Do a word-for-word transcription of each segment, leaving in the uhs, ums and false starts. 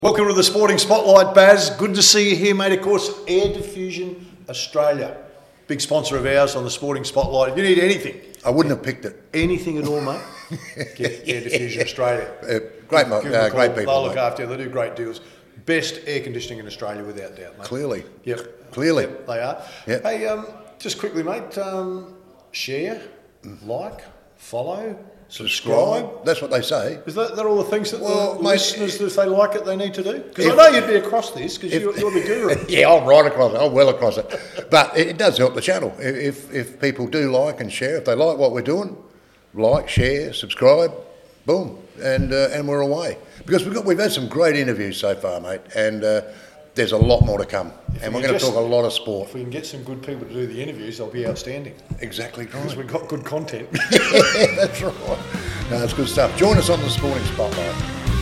Welcome to the Sporting Spotlight, Baz. Good to see you here, mate. Of course, Air Diffusion Australia, big sponsor of ours on the Sporting Spotlight. If you need anything, I wouldn't have picked it. anything at all, mate, get Air Diffusion Australia. Uh, great, mo- Give them a uh, call. great people. They'll look mate. after you. They do great deals. Best air conditioning in Australia, without doubt, mate. Clearly. Yep. Clearly. Yep, they are. Yep. Hey, um, just quickly, mate. Um, share, like, follow, subscribe. That's what they say. Is that, that all the things that Well, the mate, listeners, if they like it, they need to do? Because I if- know you'd be across this because you're, you're the guru. Yeah, I'm right across it. I'm well across it. But it, it does help the channel. If if people do like and share, if they like what we're doing, like, share, subscribe, boom, and uh, and we're away. Because we've got we've had some great interviews so far, mate, and uh, there's a lot more to come. And we're we going to just- talk a lot of sport. If we can get some good people to do the interviews, they'll be outstanding. Exactly Because right. we've got good content. Yeah, that's right. No, it's good stuff. Join us on the Sporting Spotlight.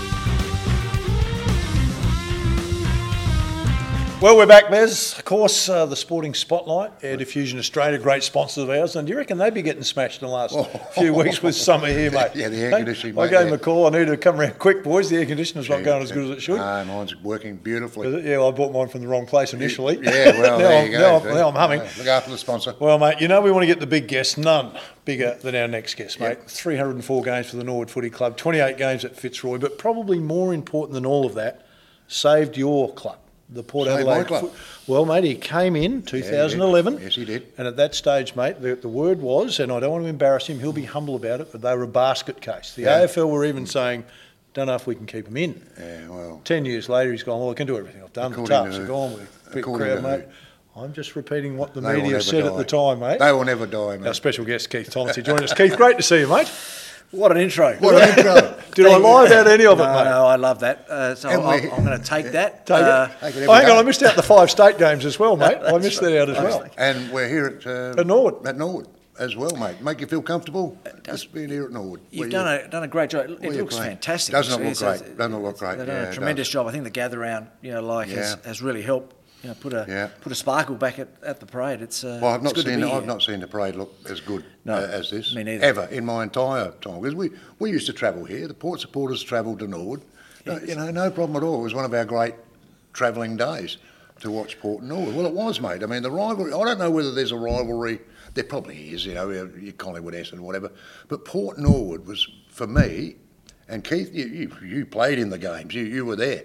Well, we're back, Bez. Of course, uh, the Sporting Spotlight, Air Diffusion Australia, great sponsors of ours. And do you reckon they'd be getting smashed in the last few weeks with summer here, mate? Yeah, the air Hey, conditioning, I mate, gave yeah. them a call. I need to come around quick, boys. The air conditioner's not going as good as it should. No, mine's working beautifully. Is it? Yeah, well, I bought mine from the wrong place initially. Yeah, well, now, there I'm, you go. now, I'm, see? now I'm humming. Yeah, look after the sponsor. Well, mate, you know we want to get the big guest. None bigger than our next guest, mate. Yep. three hundred four games for the Norwood Footy Club, twenty-eight games at Fitzroy, but probably more important than all of that, saved your club, the Port Saved my Adelaide. club. Fo- well, mate, he came in two thousand eleven. Yes, he did. And at that stage, mate, the, the word was, and I don't want to embarrass him, he'll be humble about it, but they were a basket case. The Yeah. A F L were even saying, don't know if we can keep him in. Yeah, well, Ten years later, he's gone, well, I can do everything I've done. The According touch, to- I've gone with big according crowd, to mate. who? I'm just repeating what the they will media never said die. at the time, mate. They will never die, Our mate. special guest, Keith Tollinsey, joined us. Keith, great to see you, mate. What an intro. What an intro. Did I lie about any of it, no, mate? no, I love that. Uh, so And I'm, we- I'm going to take that. Take uh, it. Take it Oh, every hang on, day. I missed out the five state games as well, mate. I missed that out as well. And we're here at, uh, At Norwood. At Norwood as well, mate. Make you feel comfortable. Just being here at Norwood. You've Where done you- a done a great job. It where you looks play. fantastic. Doesn't it actually. look It's- great? Doesn't it look great? They've done Yeah, a it tremendous does. job. I think the gather round, you know, like has, Yeah. has really helped. You know, put a Yeah. put a sparkle back at, at the parade. It's uh, Well, I've it's not good to seen be I've here. not seen the parade look as good No, uh, as this me neither. ever in my entire time. Because we, we used to travel here. The Port supporters travelled to Norwood. No, you know, no problem at all. It was one of our great travelling days to watch Port and Norwood. Well, it was, mate. I mean, the rivalry. I don't know whether there's a rivalry. There probably is. You know, your Collingwood Essendon, whatever. But Port Norwood was for me, and Keith, you you, you played in the games. You you were there.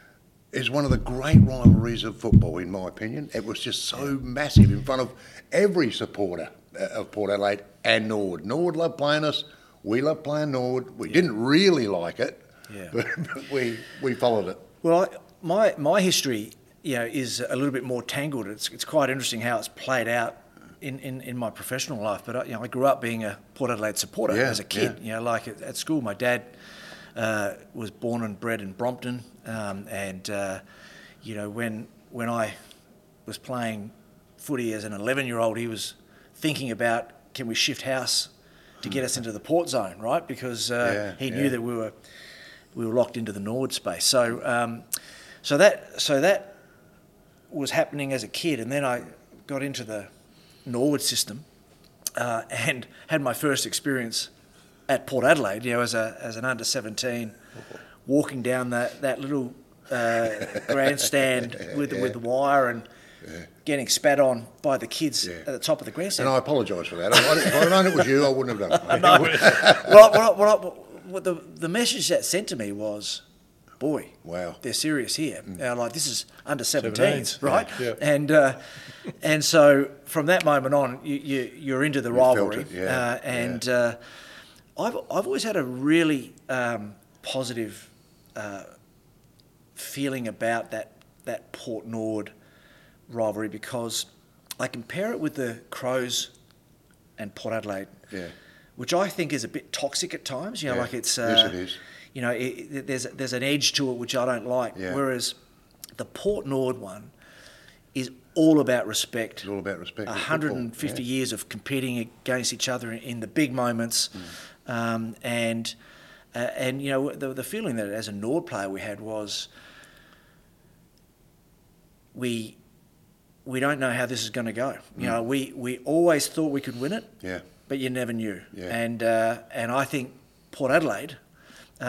Is one of the great rivalries of football, in my opinion. It was just so massive in front of every supporter uh, of Port Adelaide and Norwood. Norwood loved playing us. We loved playing Norwood. We didn't really like it, Yeah. but, but we we followed it. Well, I- my my history, you know, is a little bit more tangled. It's it's quite interesting how it's played out in, in, in my professional life. But I, you know, I grew up being a Port Adelaide supporter Yeah, as a kid. yeah. You know, like at, at school, my dad uh, was born and bred in Brompton, um, and uh, you know, when when I was playing footy as an eleven-year-old, he was thinking about, can we shift house to get us into the Port zone, right? Because uh, Yeah, he yeah. knew that we were we were locked into the Norwood space. So um, so that so that was happening as a kid, and then I got into the Norwood system uh, and had my first experience at Port Adelaide. You know, as a as an under seventeen, walking down that that little uh, grandstand with Yeah. with the wire and getting spat on by the kids Yeah. at the top of the grandstand. And I apologise for that. I- If I'd known it was you, I wouldn't have done it. No. well, what, I- what, I- what the the message that sent to me was, boy, Wow. they're serious here. Now, like this is under seventeens, Seventeens, right? yeah. And uh, and so from that moment on, you, you you're into the You felt rivalry, it, yeah, uh, and uh, I've I've always had a really um, positive uh, feeling about that that Port Norwood rivalry because I compare it with the Crows and Port Adelaide, Yeah. which I think is a bit toxic at times. You know, Yeah. like it's Yes, uh, it is. You know, it, it, there's there's an edge to it which I don't like. Yeah. Whereas the Port Norwood one is all about respect. It's all about respect. one in hundred football, fifty yeah. years of competing against each other in, in the big moments, Mm. um, and uh, and you know the the feeling that as a Nord player we had was we we don't know how this is going to go. You know, we we always thought we could win it, Yeah. but you never knew. Yeah. And uh, and I think Port Adelaide um,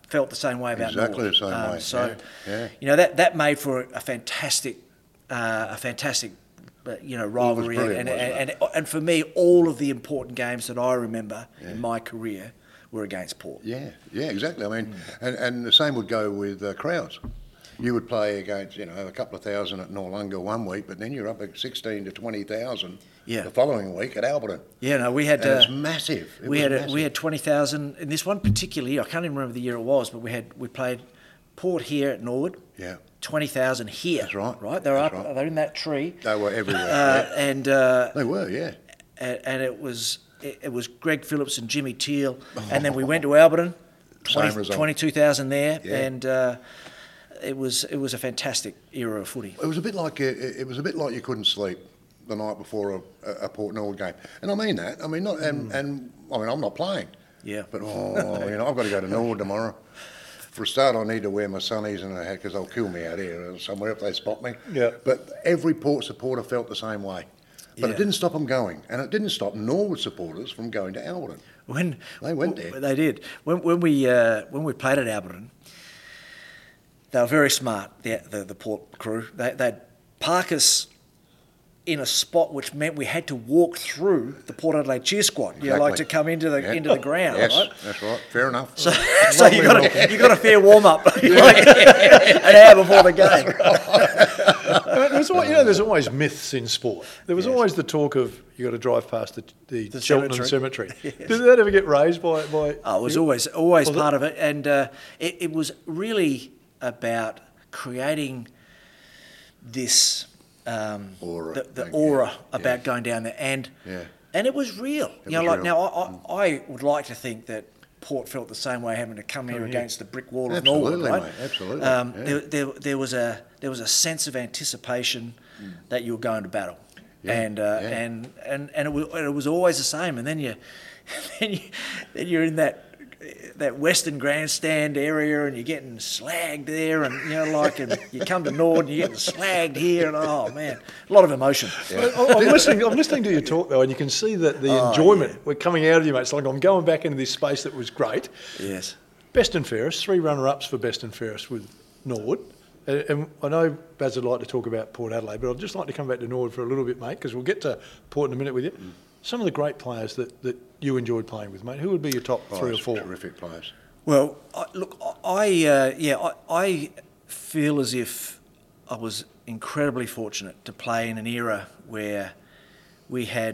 felt the same way about Exactly Norwood. the same Um, way, So, yeah, yeah. you know, that, that made for a fantastic, uh, a fantastic, uh, you know, rivalry. brilliant, and, wasn't and, it? and, and for me, all of the important games that I remember in my career were against Port. Yeah, yeah, exactly. I mean, Mm. and, and the same would go with uh, crowds. You would play against, you know, a couple of thousand at Noarlunga one week, but then you're up at sixteen to twenty thousand Yeah. the following week at Alberton. Yeah, no, we had And uh, it's massive. It we was had a, massive. we had twenty thousand in this one particular year. I can't even remember the year it was, but we had we played Port here at Norwood. Yeah. Twenty thousand here. That's right, Right, they were that's up. right. They're in that tree. They were everywhere. Uh, yeah. and uh, They were, yeah. and, and it was it, it was Greg Phillips and Jimmy Teal, and then we went to Alberton, Same result. twenty-two thousand there, Yeah. and uh, it was it was a fantastic era of footy. It was a bit like it, it was a bit like you couldn't sleep the night before a, a Port Norwood game, and I mean that. I mean, not and, and I mean I'm not playing. Yeah. But oh, you know, I've got to go to Norwood tomorrow. For a start, I need to wear my sunnies and a hat because they'll kill me out here somewhere if they spot me. Yeah. But every Port supporter felt the same way. But Yeah. it didn't stop them going, and it didn't stop Norwood supporters from going to Alberton. When They went there. They did. When, when we uh, when we played at Alberton, they were very smart. The the, the Port crew. They they'd park us in a spot which meant we had to walk through the Port Adelaide cheer squad. You know, like to Exactly. come into the Yeah. into the ground. Yes, Right? that's right. Fair enough. So, so you got a, you got a fair warm up, like an hour before the game. Uh, There's always, you know, there's always myths in sport. There was always the talk of you got to drive past the, the, The Cheltenham cemetery. Cemetery. Did that ever get raised by? by Oh, it was always always Was it? part of it, and uh, it, it was really about creating this um, Aura, the, the thank you. aura about Yeah. going down there, and Yeah. and it was real. you know, was like real. now I, I, I would like to think that Port felt the same way having to come here here. against the brick wall of Absolutely, Norwood, right? mate, absolutely, Um, yeah. there, there, there was a there was a sense of anticipation that you were going to battle. Yeah, And, uh, yeah. and and and it was, and it was always the same. And then you, then you, then you're in that that Western Grandstand area, and you're getting slagged there, and you know, like, and you come to Nord, and you're getting slagged here, and oh man, a lot of emotion. I- I'm listening. I'm listening to you talk though, and you can see that the enjoyment we're coming out of you, mate. It's like I'm going back into this space that was great. Yes. Best and fairest, three runner-ups for best and fairest with Norwood. And, and I know Baz would like to talk about Port Adelaide, but I'd just like to come back to Norwood for a little bit, mate, because we'll get to Port in a minute with you. Some of the great players that, that you enjoyed playing with, mate. Who would be your top Oh, three or it's four? Terrific players. Well, I, look, I uh, yeah, I, I feel as if I was incredibly fortunate to play in an era where we had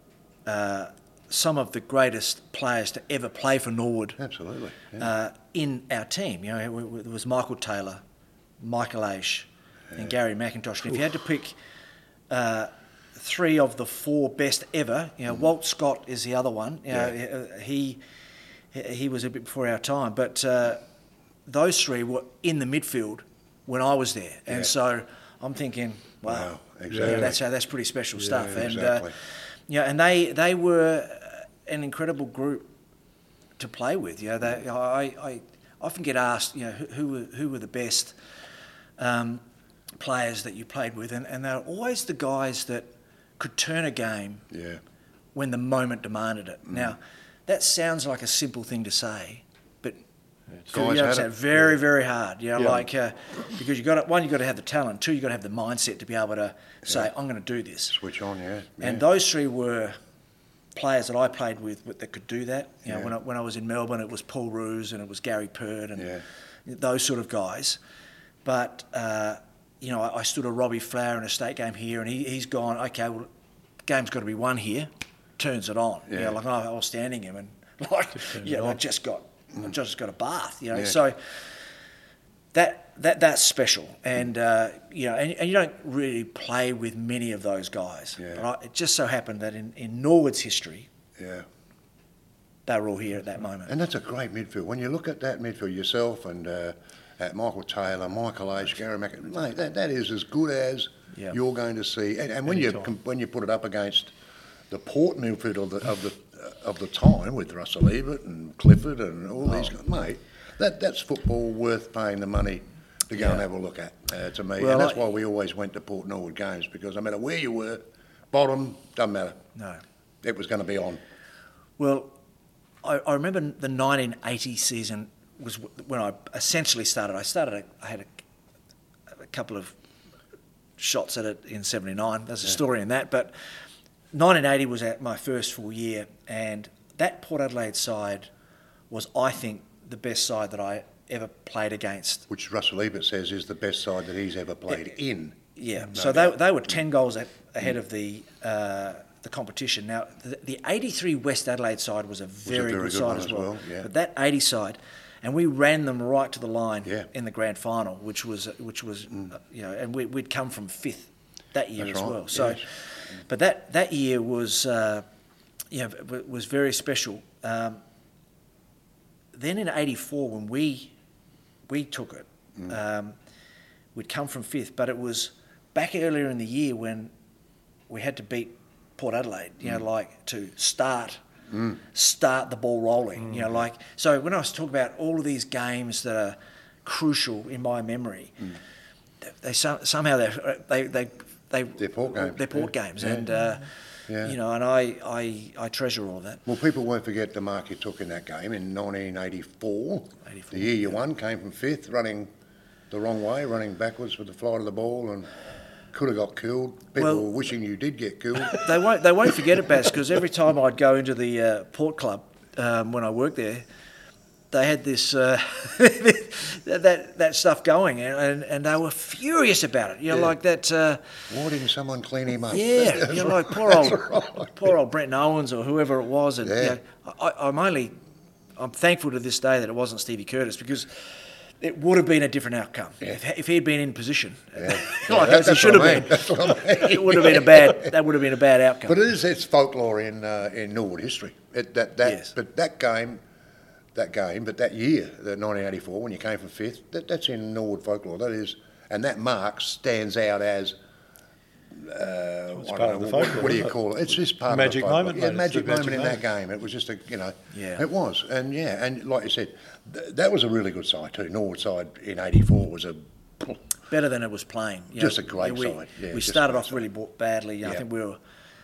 uh, some of the greatest players to ever play for Norwood Absolutely. Yeah. uh, in our team. You know, we- we- there was Michael Taylor, Michael Aish, and Gary McIntosh. And if you had to pick uh, three of the four best ever, you know, Walt Scott is the other one. You know, Yeah. he he was a bit before our time, but uh, those three were in the midfield when I was there, and Yeah. so I'm thinking, wow, Wow, yeah, exactly. that's that's pretty special stuff, and exactly. uh, yeah, and they they were an incredible group to play with. You know, they, I I often get asked, you know, who who were, who were the best um, players that you played with, and, and they're always the guys that could turn a game Yeah. when the moment demanded it. Now, that sounds like a simple thing to say, but Guys you know, had it's it. very, very hard. You know, Yeah. like uh, because you got to, one, you got to have the talent. Two, you got to have the mindset to be able to say, "I'm going to do this." Switch on, yeah. yeah. And those three were players that I played with that could do that. You know, Yeah. when I, when I was in Melbourne, it was Paul Roos and it was Gary Purd and Yeah. those sort of guys. But uh, you know, I, I stood a Robbie Flower in a state game here, and he, he's gone. Okay, well, game's got to be won here. Turns it on. Yeah. You know, like I was standing him and like, turns yeah, it I on. just got, I just got a bath. You know, Yeah. so. That, that that's special, and uh, you know, and, and you don't really play with many of those guys. Yeah. But I, it just so happened that in, in Norwood's history, yeah. they were all here at that moment. And that's a great midfield. When you look at that midfield, yourself and uh, at Michael Taylor, Michael H, Gary Mac, mate, that, that is as good as Yeah. you're going to see. And, and when you Anytime. com- when you put it up against the Port midfield of the of the of the time with Russell Ebert and Clifford and all these guys, mate, that that's football worth paying the money to go and Yeah. have a look at. Uh, to me, Well, and that's I- why we always went to Port Norwood games, because no matter where you were, bottom doesn't matter. No. It was going to be on. Well, I, I remember the nineteen eighty season was when I essentially started. I started. A, I had a, a couple of shots at it in seventy-nine. There's a story in that, but nineteen eighty was at my first full year, and that Port Adelaide side was, I think, the best side that I ever played against. Which Russell Ebert says is the best side that he's ever played Yeah. in. Yeah, No so they, doubt. they were ten goals a- ahead of the uh, the competition. Now, the, the eighty-three West Adelaide side was a very, very good, good side one as as well. well, yeah. But that eighty side, and we ran them right to the line Yeah. in the grand final, which was which was uh, you know, and we, we'd come from fifth that year That's as right, well. So, yes. but that that year was uh, you know w- was very special. Um, then in eighty-four, when we we took it, Mm. um, we'd come from fifth, but it was back earlier in the year when we had to beat Port Adelaide, you know, like to start Mm. start the ball rolling, you know, like, so when I was talking about all of these games that are crucial in my memory, they, they some, somehow they they they they They're Port games, they're Port yeah. games, Yeah. and uh, Yeah. you know, and I, I I treasure all of that. Well, people won't forget the mark you took in that game in nineteen eighty-four. eighty-four, The year you won, came from fifth, running the wrong way, running backwards with the flight of the ball, and could have got killed. People Well- were wishing you did get killed. They won't they won't forget it, Baz, because every time I'd go into the uh, Port Club um, when I worked there, they had this uh, that that stuff going, and, and and they were furious about it. You know, Yeah. like that. Uh, Why didn't someone clean him up? yeah, That's you know, right, like poor old that's right. poor old Brenton Owens or whoever it was, and Yeah. you know, I, I'm only I'm thankful to this day that it wasn't Stevie Curtis, because it would have been a different outcome if, if he'd been in position, Yeah. like Yeah, as he that's should what I have mean, been. that's what I mean. It would have been a bad. That would have been a bad outcome. But it is, it's folklore in uh, in Norwood history. It, that that Yes. but that game, that game, but that year, the nineteen eighty-four, when you came from fifth, that, that's in Norwood folklore. That is, and that mark stands out as. Uh, I part don't of know, the what, folklore, what do you isn't it? call it? It's just part Magic of the folklore. moment, Yeah, mate. It's magic the moment magic in moment. that game. It was just a, you know, Yeah. it was, and yeah, and like you said, th- that was a really good side too. Norwood side in eighty-four was a. Better than it was playing. You Just know, a great we, side, yeah, we just a started great off really side. bo- badly. You know, I Yeah. think we were.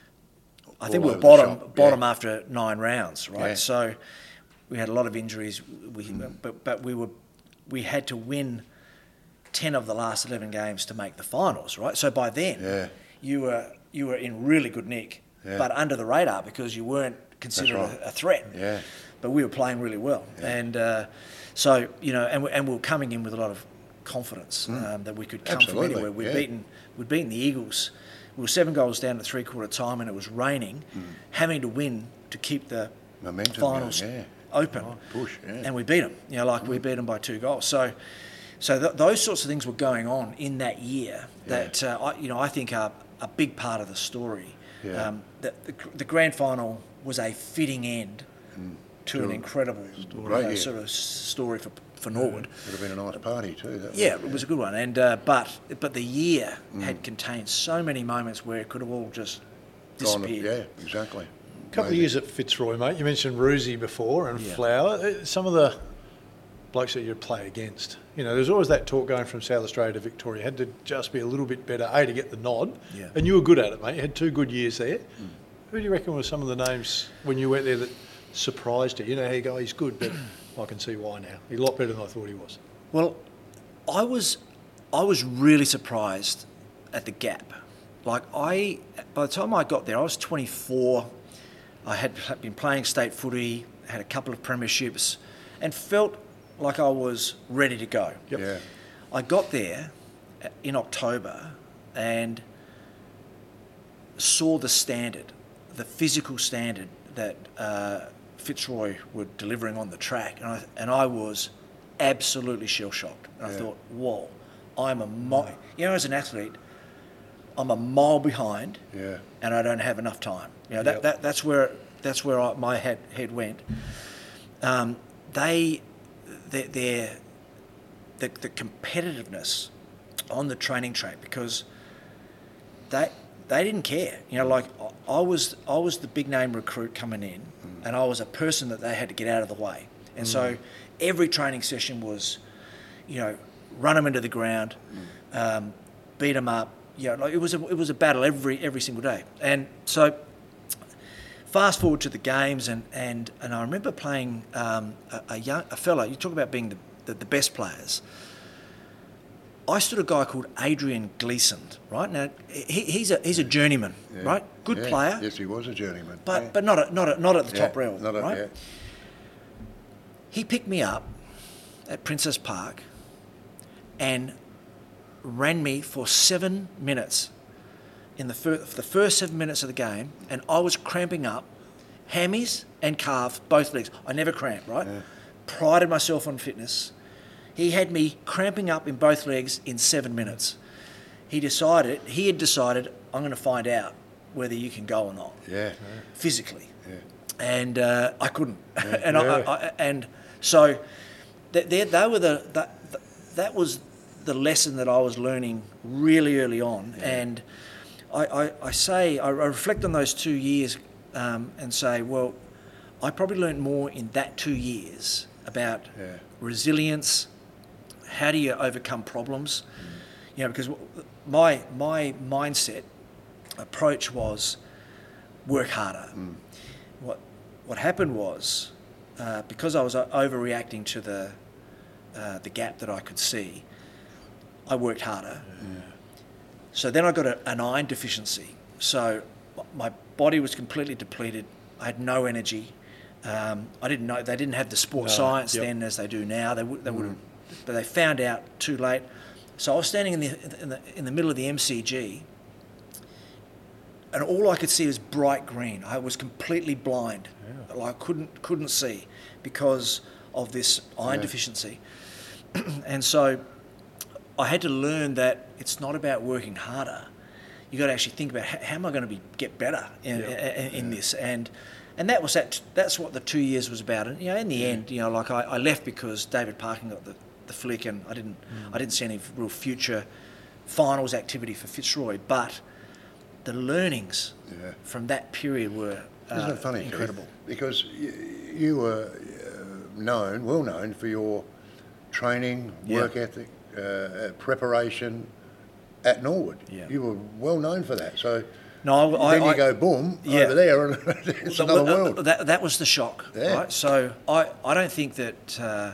I All think we were over the bottom shop, bottom yeah. after nine rounds, right? Yeah. So we had a lot of injuries. We, Mm. but but we were we had to win ten of the last eleven games to make the finals, right? So by then, Yeah. you were you were in really good nick, Yeah. but under the radar because you weren't considered right. a, a threat. Yeah. But we were playing really well, and uh, so you know, and we, and we were coming in with a lot of confidence um, that we could come Absolutely, from anywhere. We'd yeah. beaten we'd beaten the Eagles. We were seven goals down at three quarter time, and it was raining, having to win to keep the Momentum finals going, yeah. open. Push, yeah. And we beat them. You know, like we beat them by two goals. So, so th- those sorts of things were going on in that year that uh, I, you know I think are a big part of the story. Yeah. Um, that the, the grand final was a fitting end to an incredible Great uh, year. sort of s- story for for Norwood. Would have been a nice party too. That Yeah, was, it was a good one, and uh, but but the year Mm. had contained so many moments where it could have all just Gone- disappeared. Yeah, exactly. A couple of years at Fitzroy, mate. You mentioned Roosie before and Yeah. Flower. Uh, Some of the blokes that you'd play against. You know, there's always that talk going from South Australia to Victoria. You had to just be a little bit better, A, to get the nod. Yeah. And you were good at it, mate. You had two good years there. Who do you reckon were some of the names when you went there that surprised you? You know, how you go, he's good, but I can see why now. He's a lot better than I thought he was. Well, I was I was really surprised at the gap. Like I, by the time I got there, I was twenty-four. I had been playing state footy, had a couple of premierships, and felt like I was ready to go. Yep. Yeah. I got there in October and saw the standard, the physical standard that uh, Fitzroy were delivering on the track, and I, and I was absolutely shell-shocked. And I Yeah. thought, whoa, I'm a mile, you know, as an athlete, I'm a mile behind, Yeah. and I don't have enough time. You know, that, Yep. that that's where that's where I, my head head went. Um, they, their, their the, the competitiveness on the training track, because they they didn't care. You know, like I I was I was the big name recruit coming in, and I was a person that they had to get out of the way. And so every training session was, you know, run them into the ground, um, beat them up. You know, like it was a, it was a battle every every single day. And so fast forward to the games, and, and, and I remember playing um, a, a young a fella. You talk about being the, the, the best players. I stood a guy called Adrian Gleason, right? Now he, he's a he's a journeyman, Yeah. right? Good Yeah. player, Yes, he was a journeyman. but yeah. but not at, not at, not at the Yeah, top realm, not a- right? yeah. He picked me up at Princess Park and ran me for seven minutes in the fir- for the first seven minutes of the game, and I was cramping up, hammies and calf, both legs. I never cramped, right? Yeah. Prided myself on fitness. He had me cramping up in both legs in seven minutes. He decided, he had decided, I'm going to find out whether you can go or not, Yeah. physically. Yeah. And uh, I couldn't. and Yeah. I, I, and so th- they, they were the, that, that was the lesson that I was learning really early on. And I, I, I say, I I reflect on those two years um, and say, well, I probably learned more in that two years about Yeah. resilience, how do you overcome problems? You know, because my my mindset approach was work harder. What what happened was uh, because I was uh, overreacting to the uh, the gap that I could see, I worked harder. So then I got a, an iron deficiency. So my body was completely depleted. I had no energy. Um, I didn't know they didn't have the sport No, science yep. then as they do now. They would they would have, but they found out too late. So I was standing in the in the in the middle of the M C G, and all I could see was bright green. I was completely blind. Like I couldn't couldn't see because of this iron Yeah. deficiency. And so I had to learn that it's not about working harder. You got to actually think about how, how am I going to be get better in, Yeah. in, in this, and and that was that. That's what the two years was about. And you know, in the end, you know, like I, I left because David Parkin got the, the flick, and I didn't I didn't see any real future finals activity for Fitzroy. But the learnings Yeah. from that period were uh, Isn't it funny, Keith? incredible. Because you, you were uh, known, well known for your training, Yeah. work ethic, uh, uh, preparation at Norwood. Yeah. You were well known for that. So No, I, then you I, go boom Yeah. over there, and it's Well, another uh, world. That, that was the shock, Yeah. right? So I, I don't think that, uh,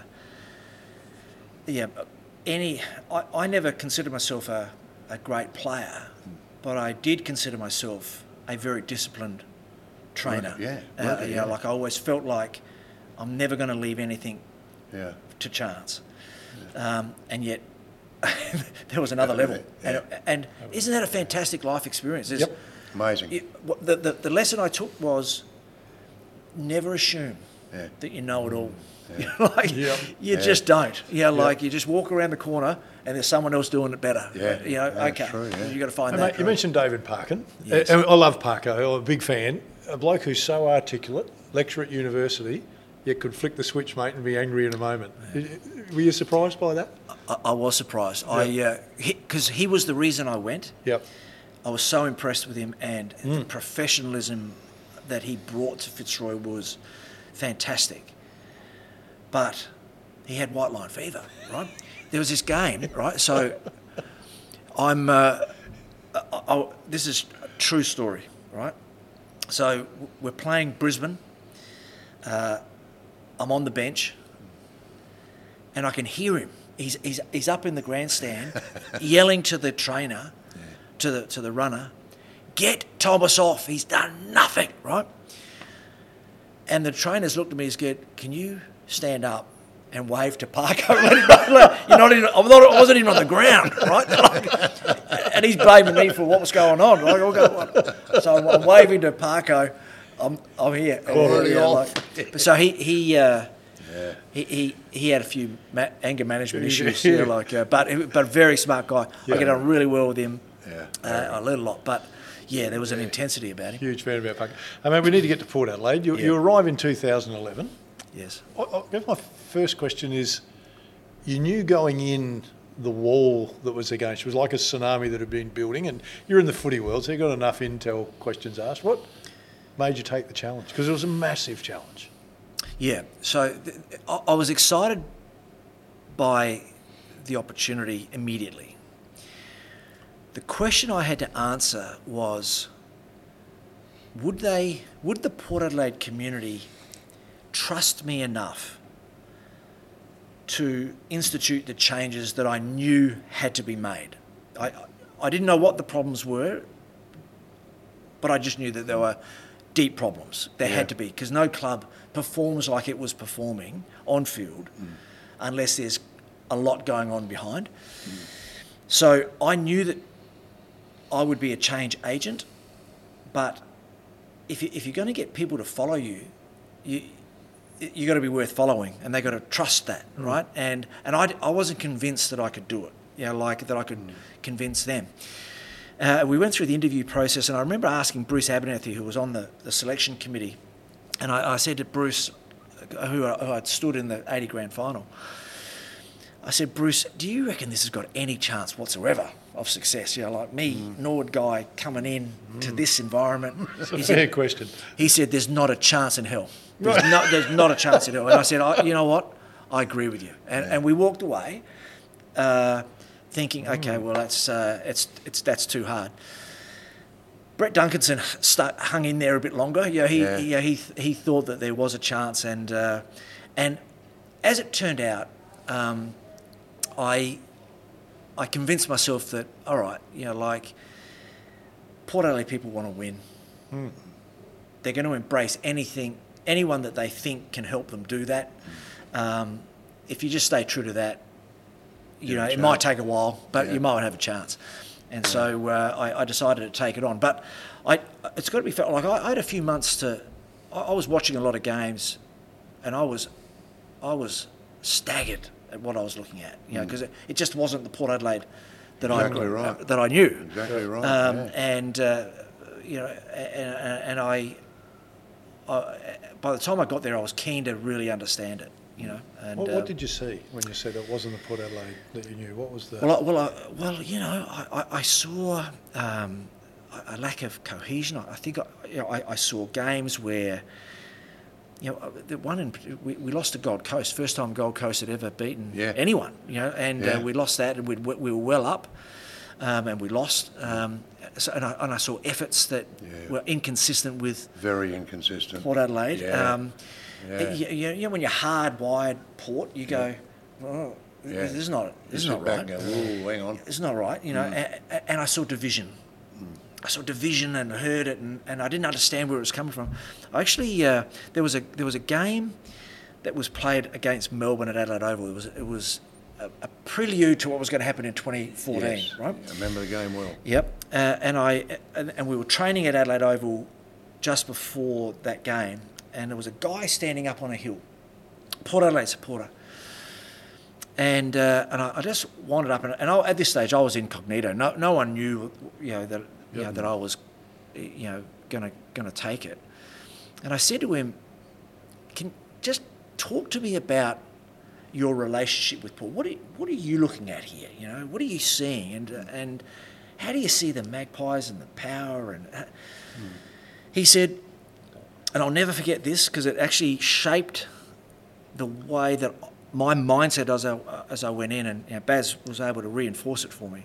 yeah, any, I, I never considered myself a, a great player, but I did consider myself a very disciplined trainer. Right, yeah, Uh, right, you yeah. know, like I always felt like I'm never going to leave anything Yeah. to chance. Um, and yet there was another level. Yeah. And, and isn't that a fantastic life experience? There's- Yep. Amazing. it, what- the, the, the lesson I took was never assume Yeah. that you know it all. You know, like, Yep. You Yeah. just don't. You know, like you just walk around the corner and there's someone else doing it better. Yeah. You know, Yeah, okay. true, yeah. You got to find Hey, that. mate, you mentioned David Parkin. Yes. Uh, and I love Parker. I'm a big fan. A bloke who's so articulate, lecturer at university, yet could flick the switch, mate, and be angry in a moment. Were you surprised by that? I, I was surprised. I because he, he was the reason I went. Yep. I was so impressed with him, and Mm. the professionalism that he brought to Fitzroy was fantastic. But he had white line fever, right? There was this game, right? So I'm. Uh, I, I, this is a true story, right? So w- we're playing Brisbane. Uh, I'm on the bench, and I can hear him. He's he's he's up in the grandstand, yelling to the trainer, to the to the runner, "Get Thomas off! He's done nothing!" Right? And the trainers looked at me and said, "Can you stand up and wave to Parko? Let him know, let- You're not even, I'm not, I wasn't even on the ground, right?" Like, and he's blaming me for what was going on. Like, I'll go, "What?" So I'm, I'm waving to Parko. I'm I'm here. Already Yeah, off. like- but so he he. Uh, Yeah. he, he he had a few ma- anger management Yeah. issues, yeah, like, uh, but but a very smart guy. Yeah. I get on really well with him. Yeah. Uh, I learned a lot, but yeah, there was an intensity about him. Huge fan about Parker. I mean, we need to get to Port Adelaide. You, Yeah. you arrive in two thousand eleven. Yes. I, I guess my first question is, you knew going in the wall that was against you was like a tsunami that had been building, and you're in the footy world, so you got enough intel questions asked. What made you take the challenge? Because it was a massive challenge. Yeah. So th- I, I was excited by the opportunity immediately. The question I had to answer was, would they, would the Port Adelaide community trust me enough to institute the changes that I knew had to be made? I, I didn't know what the problems were, but I just knew that there were deep problems. There Yeah. had to be, because no club performs like it was performing on field mm. unless there's a lot going on behind. Mm. So I knew that I would be a change agent, but if, you, if you're going to get people to follow you, you you got to be worth following, and they got to trust that, mm. right? And and I, I wasn't convinced that I could do it, you know, like that I could mm. convince them. Uh, we went through the interview process, and I remember asking Bruce Abernethy, who was on the, the selection committee, and I, I said to Bruce, who, I, who I'd stood in the eighty grand final, I said, Bruce, do you reckon this has got any chance whatsoever of success? You know, like me, mm. Nord guy, coming in mm. to this environment. It's a he fair said, question. He said, there's not a chance in hell. There's, no, there's not a chance in hell. And I said, I, you know what? I agree with you. And, Yeah. and we walked away uh, thinking, okay, well, that's, uh, it's, it's, that's too hard. Brett Duncanson st- hung in there a bit longer. You know, he, Yeah. he, you know, he, he thought that there was a chance. And, uh, and as it turned out, um, I I convinced myself that, all right, you know, like, Port Adelaide people want to win. Mm. They're going to embrace anything, anyone that they think can help them do that. Um, if you just stay true to that, you Yeah, know, it chance. might take a while, but Yeah. you might have a chance. And so uh, I, I decided to take it on. But I, it's got to be felt like I, I had a few months to. I, I was watching a lot of games, and I was, I was staggered at what I was looking at. You know, because it, it just wasn't the Port Adelaide that Exactly I right. that I knew. Exactly right. Um, yeah. And uh, you know, and, and I, I, by the time I got there, I was keen to really understand it. You know, and What, uh, what did you see when you said it wasn't the Port Adelaide that you knew? What was the... Well, I, well, I, well, you know, I, I, I saw um, a lack of cohesion. I think I, you know, I, I saw games where, you know, the one in, we, we lost to Gold Coast, first time Gold Coast had ever beaten Yeah. anyone. You know, and Yeah. uh, we lost that, and we, we were well up, um, and we lost. Um, so, and, I, and I saw efforts that Yeah. were inconsistent with Very inconsistent. Port Adelaide. Yeah. Um, Yeah. you, you, you know, when you're hardwired Port, you go, oh, Yeah. this is not, this is You not sit back right. and go, "Whoa, hang on." It's not right, you know. Mm. And, and I saw division. Mm. I saw division and heard it, and, and I didn't understand where it was coming from. I actually, uh, there was a there was a game that was played against Melbourne at Adelaide Oval. It was it was a, a prelude to what was going to happen in twenty fourteen, Yes. right? I remember the game well. Yep. Uh, and I and, and we were training at Adelaide Oval just before that game, and there was a guy standing up on a hill, Port Adelaide supporter. And uh, and I, I just wandered up, and, and I, at this stage I was incognito. No no one knew, you know, that you know that I was, you know, gonna gonna take it. And I said to him, "Can just talk to me about your relationship with Paul. What are what are you looking at here? You know, what are you seeing? And uh, and how do you see the Magpies and the power?" And uh, hmm. he said, and I'll never forget this because it actually shaped the way that my mindset as I, as I went in, and you know, Baz was able to reinforce it for me.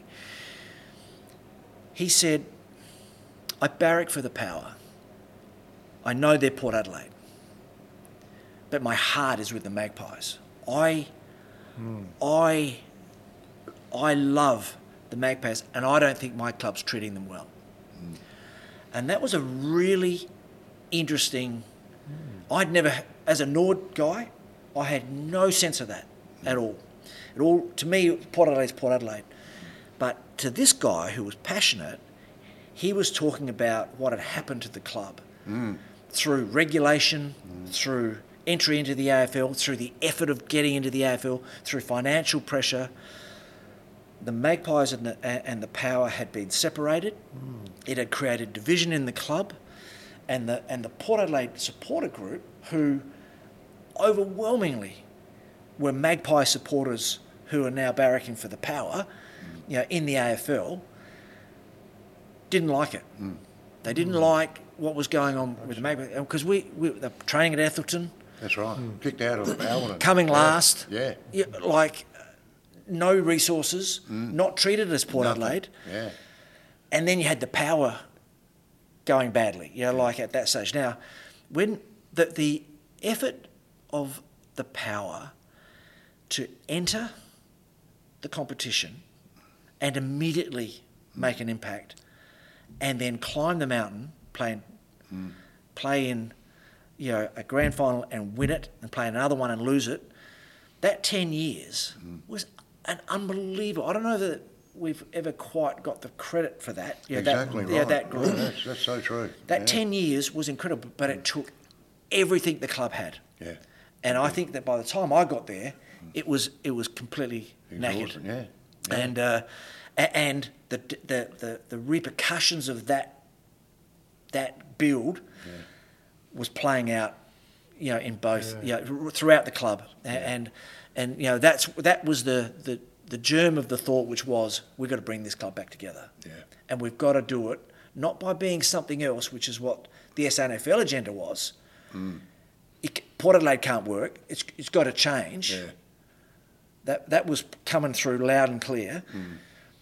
He said, "I barrack for the power. I know they're Port Adelaide, but my heart is with the Magpies. I, mm. I, I love the Magpies, and I don't think my club's treating them well." Mm. And that was a really interesting. Mm. I'd never, as a Nord guy, I had no sense of that at all. It all to me, Port Adelaide's Port Adelaide. But to this guy who was passionate, he was talking about what had happened to the club mm. through regulation, mm. through entry into the A F L, through the effort of getting into the A F L, through financial pressure. The Magpies and the, and the power had been separated. Mm. It had created division in the club, and the and the Port Adelaide supporter group, who overwhelmingly were Magpie supporters who are now barracking for the power, you know, in the A F L, didn't like it. Mm. They didn't mm. like what was going on That's with the Magpie, because we, we were training at Atherton. That's right. Mm. Kicked out of Albion. Coming yeah. last. Yeah. yeah. Like, no resources, mm. not treated as Port Nothing. Adelaide. Yeah. And then you had the power going badly, you know, like at that stage. Now, when the, the effort of the Power to enter the competition and immediately make an impact and then climb the mountain, play in, mm. play in you know, a grand final and win it and play another one and lose it, that ten years mm. was an unbelievable... I don't know that we've ever quite got the credit for that. You know, exactly that, right. Yeah, that group. Yeah, that's, that's so true. That yeah. ten years was incredible, but it took everything the club had. Yeah. And I think that by the time I got there, it was it was completely Exhausting, knackered. Yeah. yeah. And uh, and the, the the the repercussions of that that build yeah. was playing out, you know, in both, yeah. you know, throughout the club. Yeah. And and you know that's that was the, the the germ of the thought, which was we've got to bring this club back together. Yeah. And we've got to do it not by being something else, which is what the S A N F L agenda was. Mm. It, Port Adelaide can't work. It's it's got to change. Yeah. That that was coming through loud and clear. Mm.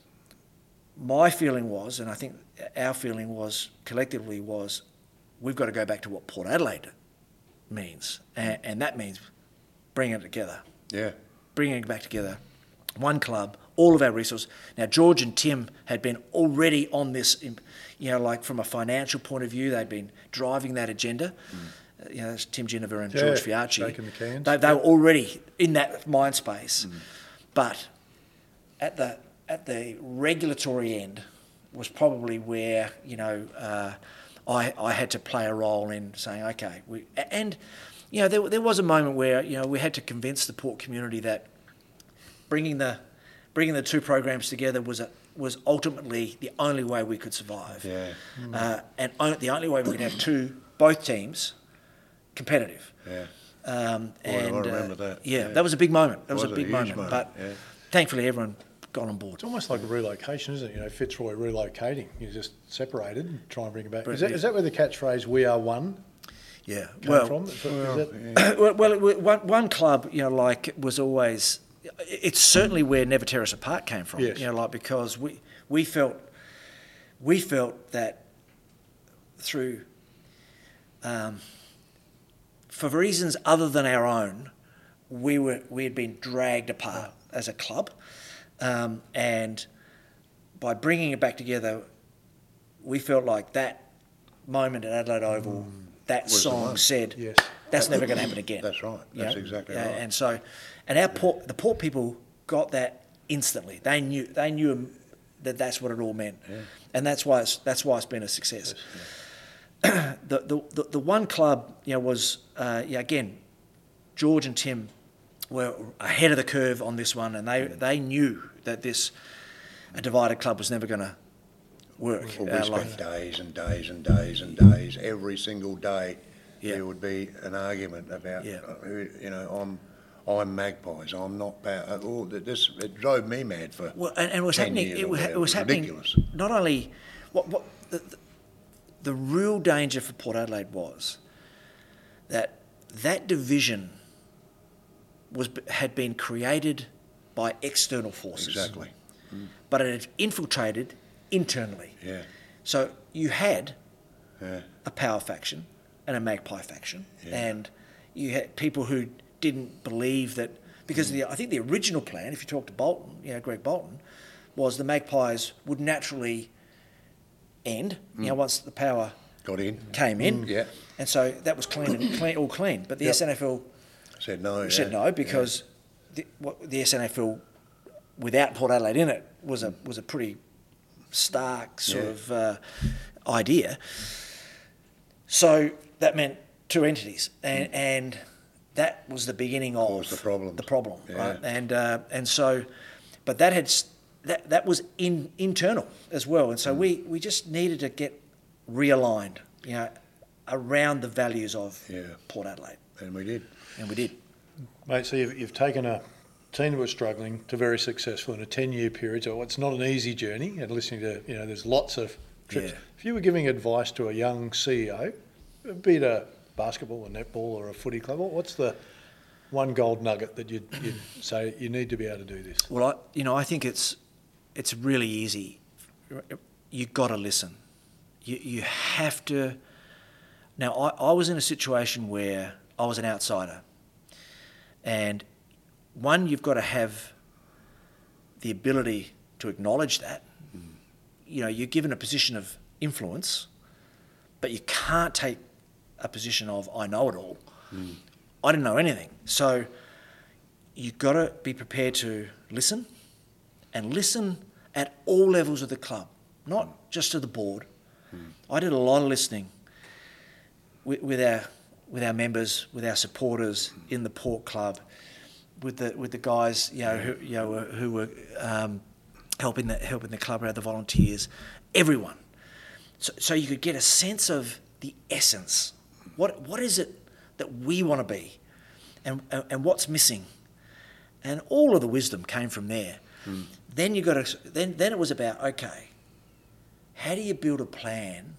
My feeling was, and I think our feeling was collectively was, we've got to go back to what Port Adelaide means, and, and that means bringing it together. Yeah. Bringing it back together. One club, all of our resources. Now, George and Tim had been already on this, you know, like from a financial point of view, they'd been driving that agenda. Mm. Uh, you know, that's Tim Ginniver and yeah, George Fiarchi. Shaking the cans. They, they were already in that mind space. Mm. But at the at the regulatory end was probably where, you know, uh, I, I had to play a role in saying, okay, we, and, you know, there, there was a moment where, you know, we had to convince the Port community that bringing the bringing the two programs together was a, was ultimately the only way we could survive. Yeah. Mm. Uh, and o- the only way we could have two, both teams, competitive. Yeah. Um, Boy, and I remember uh, that. Yeah, Yeah. that was a big moment. That was, Was a a big huge moment. moment, But yeah. thankfully, everyone got on board. It's almost like a relocation, isn't it? You know, Fitzroy relocating. You just separated and try and bring it back. Is that, is that where the catchphrase "We are one" Yeah. came Well, from? Is Well, that, yeah. well, well it, one, one club, you know, like was always. It's certainly where Never Tear Us Apart came from. Yes. You know, like because we we felt we felt that through um, for reasons other than our own, we were we had been dragged apart as a club, um, and by bringing it back together, we felt like that moment at Adelaide Oval, mm. that Was the song one. said, Yes. that's never going to happen again. That's right. You That's know? exactly Yeah, right. And so, and our port, the Port people got that instantly. They knew they knew that that's what it all meant, Yeah. and that's why it's that's why it's been a success. the, the the the one club, you know, was uh, yeah again, George and Tim were ahead of the curve on this one, and they they knew that this a divided club was never going to work. Well, we Uh, spent like- days and days and days and days. Every single day, Yeah. there would be an argument about, Yeah. uh, who- you know, I'm, I'm Magpies. I'm not. Power. Oh, this it drove me mad for. Well, and, and it was ten happening. years It or was, whatever. it was happening. ridiculous. Not only what what the, the, the real danger for Port Adelaide was that that division was had been created by external forces. Exactly. But it had infiltrated internally. Yeah. So you had Yeah. a power faction and a magpie faction, Yeah. and you had people who didn't believe that because the, I think the original plan, if you talk to Bolton, you know Greg Bolton, was the Magpies would naturally end, you know, once the power Got in. came in, Yeah. and so that was clean and clean, all clean. But the Yep. S N F L Said no. said yeah. no because the, what, the S N F L without Port Adelaide in it was a was a pretty stark sort Yeah. of uh, idea. So that meant two entities, and, and that was the beginning of Caused the problems. The problem, Yeah. right? And uh, and so, but that had s- that that was in internal as well, and so Mm. we we just needed to get realigned, you know, around the values of Yeah. Port Adelaide, And we did. and we did. Mate, so you've, you've taken a team that was struggling to very successful in a ten-year period. So it's not an easy journey. And listening to, you know, there's lots of trips. Yeah. If you were giving advice to a young C E O, be it a basketball, a netball, or a footy club, what's the one gold nugget that you'd, you'd say you need to be able to do this? Well, I, you know, I think it's it's really easy. You've got to listen. You you have to. Now, I, I was in a situation where I was an outsider, and one, you've got to have the ability to acknowledge that. Mm. You know, you're given a position of influence, but you can't take a position of I know it all. Mm. I didn't know anything. So you've got to be prepared to listen, and listen at all levels of the club, not just to the board. Mm. I did a lot of listening with, with our with our members, with our supporters mm. in the Port Club, with the with the guys, you know, who you know who were um, helping the helping the club out, the volunteers, everyone. So so you could get a sense of the essence. What what is it that we want to be, and and what's missing, and all of the wisdom came from there. Mm. Then you got to then then it was about, okay, how do you build a plan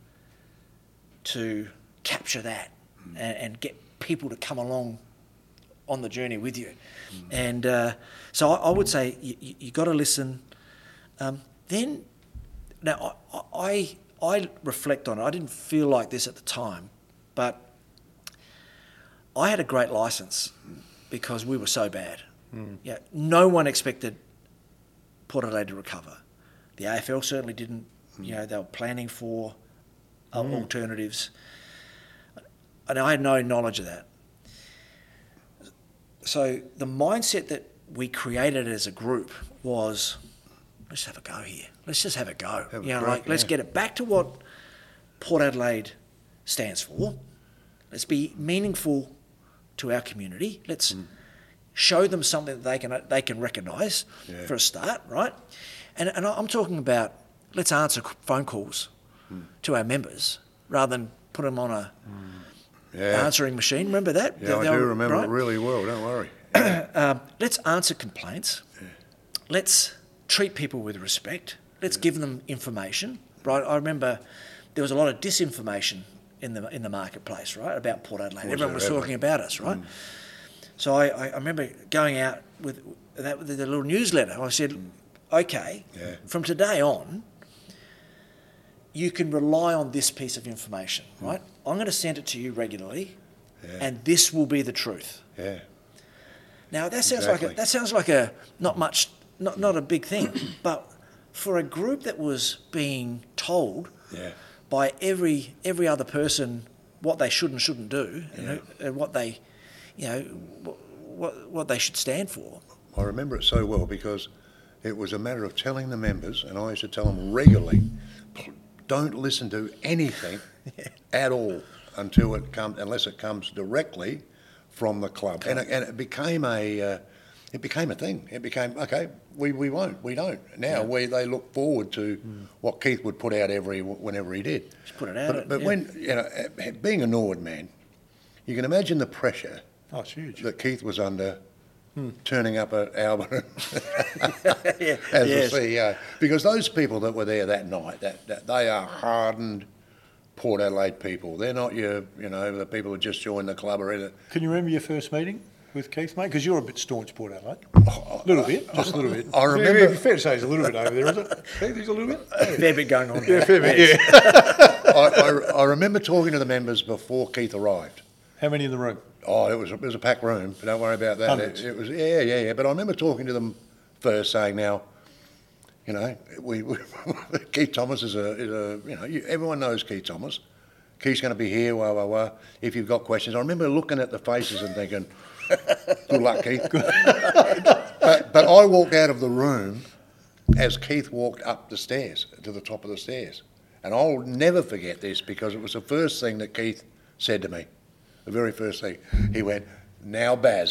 to capture that mm. and, and get people to come along on the journey with you? Mm. And uh, so I, I would say you, you, you got to listen. Um, then now I, I I reflect on it. I didn't feel like this at the time, but I had a great license because we were so bad. Mm. Yeah, no one expected Port Adelaide to recover. The A F L certainly didn't. Mm. You know, they were planning for uh, mm. alternatives, and I had no knowledge of that. So the mindset that we created as a group was, let's have a go here. Let's just have a go. Have you know, break, like let's yeah. get it back to what Port Adelaide stands for. Let's be meaningful to our community. Let's mm. show them something that they can they can recognise yeah. for a start, right? And and I'm talking about let's answer phone calls mm. to our members rather than put them on a mm. yeah. answering machine. Remember that? Yeah, they, I they do were, remember right? it really well. Don't worry. um, let's answer complaints. Yeah. Let's treat people with respect. Let's yeah. give them information, right? I remember there was a lot of disinformation in the in the marketplace, right, about Port Adelaide. Everyone was talking about us, right? Mm. So I, I remember going out with that with the little newsletter. I said, mm. okay, yeah. from today on, you can rely on this piece of information, mm. right? I'm going to send it to you regularly, yeah. and this will be the truth. Yeah. Now that sounds exactly. like a, that sounds like a not much, not not a big thing, but for a group that was being told yeah. by every every other person what they should and shouldn't do, yeah. and, who, and what they, you know, what what they should stand for. I remember it so well because it was a matter of telling the members, and I used to tell them regularly, don't listen to anything yeah. at all until it comes, unless it comes directly from the club. Okay. And it, and it became a uh, it became a thing. It became okay. We, we won't. We don't. Now yeah. we they look forward to mm. what Keith would put out every whenever he did. Just put it out. But, but yeah. when you know, being a Norwood man, you can imagine the pressure. Oh, it's huge. That Keith was under, hmm. turning up at Albion yeah. as yes. the C E O, because those people that were there that night, that, that they are hardened Port Adelaide people. They're not your, you know, the people who just joined the club or anything. Can you remember your first meeting with Keith, mate? Because you're a bit staunch Port Adelaide. A little bit, just a little bit. I remember. Yeah, fair to say, there's a little bit over there, isn't it? There's a little bit. Fair bit going on. Yeah, fair bit. Yeah. I, I, I remember talking to the members before Keith arrived. How many in the room? Oh, it was it was a packed room. But don't worry about that. It, it was yeah, yeah, yeah. But I remember talking to them first, saying, "Now, you know, we, we Keith Thomas is a is a you know you, everyone knows Keith Thomas. Keith's going to be here. Wah wah wah. If you've got questions, I remember looking at the faces and thinking, good luck, Keith. but, but I walked out of the room as Keith walked up the stairs to the top of the stairs, and I'll never forget this because it was the first thing that Keith said to me. The very first thing, he went, "Now, Baz."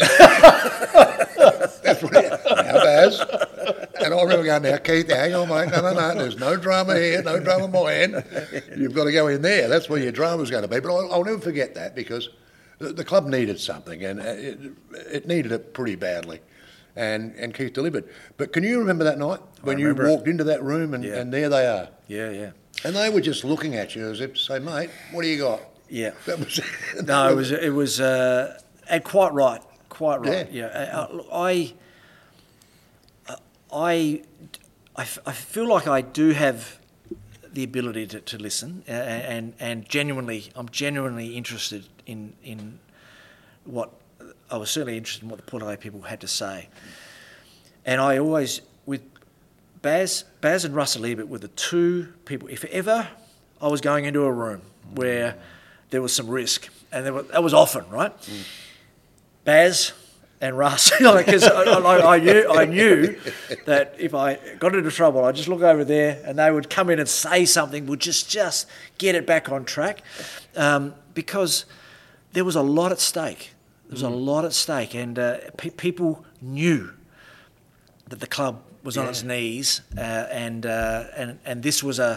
That's what he, now, Baz. And I remember going, "Now, Keith, hang on, mate. No, no, no. There's no drama here. No drama on my end. You've got to go in there. That's where your drama's going to be." But I'll, I'll never forget that because the, the club needed something, and it, it needed it pretty badly. And and Keith delivered. But can you remember that night when you walked into that room and, yeah. and there they are? Yeah, yeah. And they were just looking at you as if to say, "Mate, what do you got?" Yeah. That was, no, it was it was uh, and quite right, quite right. Yeah. yeah. Uh, look, I, I, I, I feel like I do have the ability to, to listen, uh, and and genuinely, I'm genuinely interested in in what I was certainly interested in what the Port Adelaide people had to say, and I always with Baz Baz and Russell Ebert were the two people. If ever I was going into a room where there was some risk, and there was, that was often right, mm. Baz and Russ, because I, I, I knew I knew that if I got into trouble, I'd just look over there and they would come in and say something, would just just get it back on track, um, because there was a lot at stake. There was mm. a lot at stake, and uh, pe- people knew that the club was yeah. on its knees, uh, and uh, and and this was a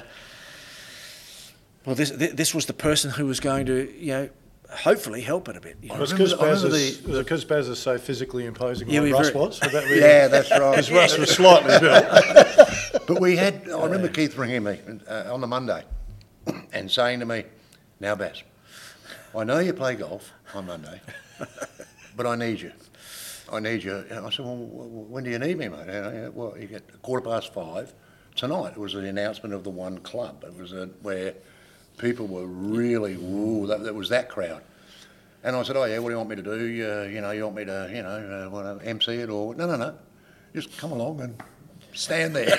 well, this this was the person who was going to, you know, hopefully help it a bit. You know? Was it because Baz is so physically imposing yeah, like Russ very, was? was that yeah, that's right. Because Russ was slightly built. But we had, I remember Keith ringing me uh, on the Monday and saying to me, now Baz, I know you play golf on Monday, but I need you. I need you. And I said, well, when do you need me, mate? And, well, you get a quarter past five tonight. It was the announcement of the one club. It was a, where people were really, woo, that, that was that crowd. And I said, oh yeah, what do you want me to do? Uh, you know, you want me to, you know, uh, want to M C it or, no, no, no. Just come along and stand there.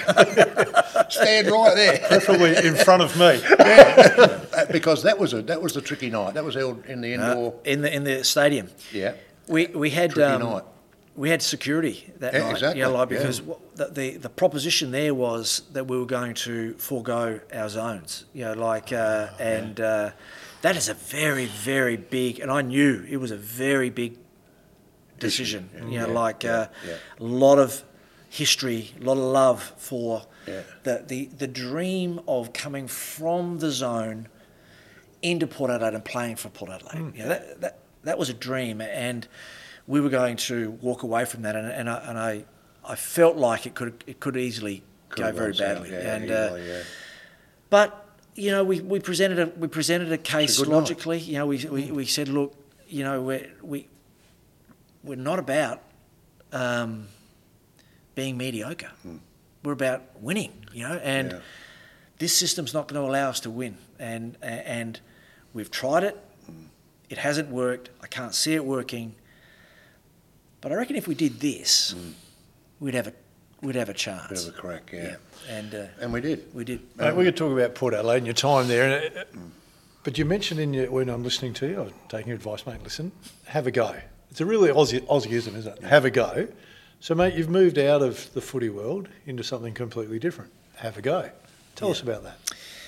Stand right there. Preferably in front of me. Yeah. Uh, because that was a, that was the tricky night. That was held in the indoor. Uh, in the in the stadium. Yeah. We we had tricky um, night. We had security that yeah, night, exactly. you know, like because yeah. the, the the proposition there was that we were going to forego our zones, you know, like uh, oh, and uh, that is a very very big, and I knew it was a very big decision, yeah, you know, yeah, like yeah, uh, yeah. a lot of history, a lot of love for yeah. the, the the dream of coming from the zone into Port Adelaide and playing for Port Adelaide. Mm. You know, that that that was a dream, and we were going to walk away from that, and, and, I, and I, I felt like it could it could easily could go very badly. Yeah, and easily, uh, yeah. But you know, we, we presented a we presented a case a logically. Night. You know, we, we we said, look, you know, we're we we're not about um, being mediocre. Mm. We're about winning. You know, and yeah. this system's not going to allow us to win. And and we've tried it. Mm. It hasn't worked. I can't see it working. But I reckon if we did this, mm. we'd have a we'd have a chance. Bit of a crack, yeah. yeah. And uh, and we did. We did. Mate, we could talk about Port Adelaide and your time there. Mm. But you mentioned in your, when I'm listening to you, I was taking your advice, mate. Listen, have a go. It's a really Aussie, Aussieism, isn't it? Yeah. Have a go. So, mate, you've moved out of the footy world into something completely different. Have a go. Tell yeah. us about that.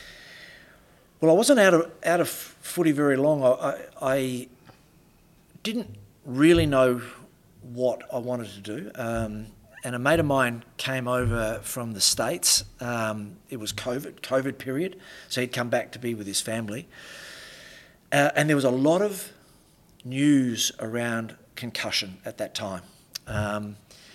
Well, I wasn't out of out of footy very long. I, I, I didn't really know what I wanted to do, um, and a mate of mine came over from the States. Um, it was COVID, COVID period, so he'd come back to be with his family, uh, and there was a lot of news around concussion at that time, um,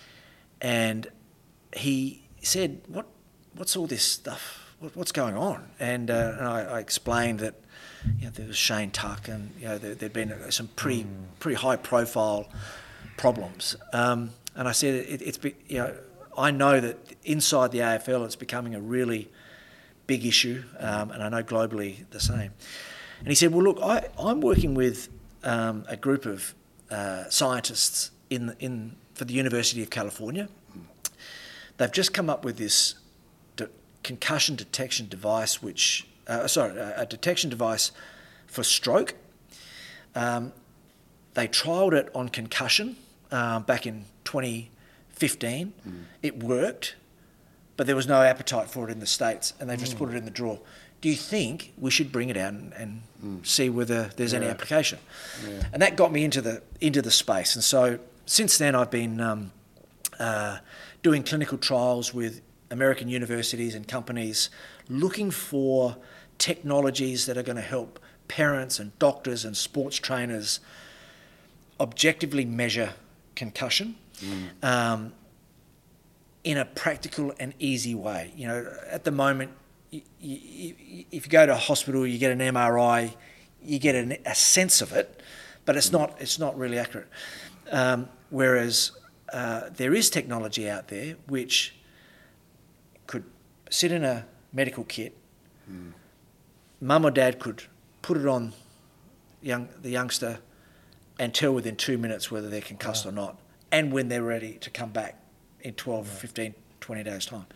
and he said, "What, what's all this stuff? What, what's going on?" And, uh, and I, I explained that, you know, there was Shane Tuck, and you know there, there'd been some pretty mm. pretty high profile problems, um, and I said it, it's you know I know that inside the A F L it's becoming a really big issue, um, and I know globally the same. And he said, "Well, look, I, I'm working with um, a group of uh, scientists in in for the University of California. They've just come up with this de- concussion detection device, which uh, sorry, a detection device for stroke. Um, they trialled it on concussion." Um, back in twenty fifteen, mm. It worked, but there was no appetite for it in the States, and they just mm. put it in the drawer. Do you think we should bring it out and, and mm. see whether there's yeah. any application? Yeah. And that got me into the into the space. And so since then, I've been um, uh, doing clinical trials with American universities and companies, looking for technologies that are going to help parents and doctors and sports trainers objectively measure concussion mm. um, in a practical and easy way. You know, at the moment, you, you, if you go to a hospital, you get an M R I, you get an, a sense of it, but it's mm. not it's not really accurate. Um, whereas uh, there is technology out there which could sit in a medical kit, mum or dad could put it on young the youngster and tell within two minutes whether they're concussed Wow. or not, and when they're ready to come back in twelve, fifteen, twenty days' time.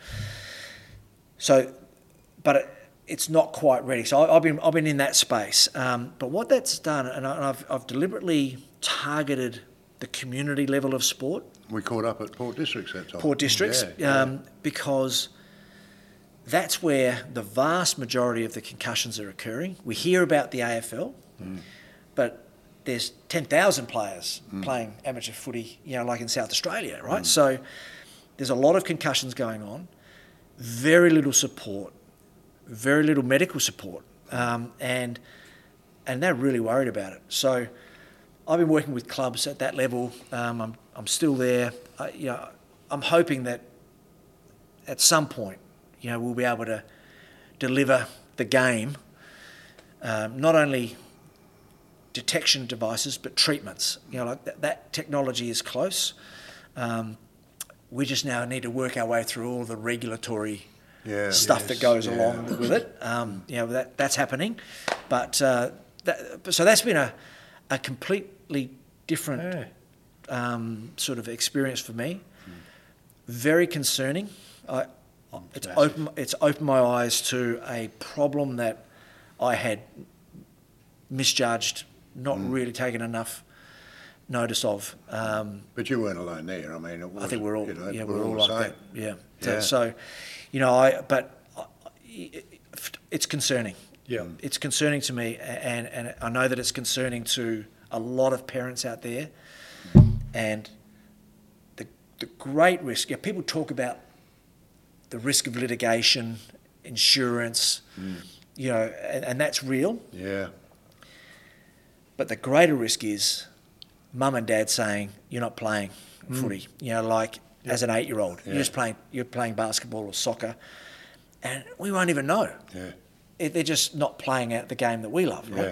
So, but it, it's not quite ready. So I, I've been I've been in that space. Um, but what that's done, and, I, and I've, I've deliberately targeted the community level of sport, We caught up at Port Districts that time. Port Districts, Yeah, um, because that's where the vast majority of the concussions are occurring. We hear about the A F L, but there's ten thousand players playing amateur footy, you know, like in South Australia, right? So there's a lot of concussions going on, very little support, very little medical support, um, and and they're really worried about it. So I've been working with clubs at that level. Um, I'm I'm still there. I, you know, I'm hoping that at some point, you know, we'll be able to deliver the game, um, not only detection devices but treatments. You know, like that, that technology is close. Um, we just now need to work our way through all the regulatory Yeah. stuff Yes, that goes yeah. along with it. Um, you know, that that's happening, but uh, that, so that's been a a completely different Yeah. um, sort of experience for me. Very concerning. I, it's Massive. open. It's opened my eyes to a problem that I had misjudged, not really taken enough notice of. Um, But you weren't alone there. I mean, it was, I think we're all, you know, yeah, we're, all like the that. same. Yeah. So, Yeah. so, you know, I, but I- it's concerning. Yeah. It's concerning to me, and, and I know that it's concerning to a lot of parents out there. And the the great risk, yeah, people talk about the risk of litigation, insurance, you know, and, and that's real. Yeah. But the greater risk is mum and dad saying, you're not playing footy. You know, like as an eight-year-old, Yeah. you're just playing, you're playing basketball or soccer, and we won't even know. Yeah. It- They're just not playing out the game that we love, right? Yeah.